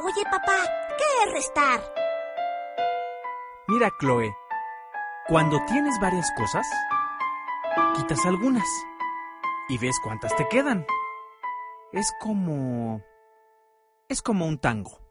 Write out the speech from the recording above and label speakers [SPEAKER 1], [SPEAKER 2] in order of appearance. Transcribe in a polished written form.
[SPEAKER 1] Oye, papá, ¿qué es restar?
[SPEAKER 2] Mira, Chloe, cuando tienes varias cosas, quitas algunas y ves cuántas te quedan. Es como un tango.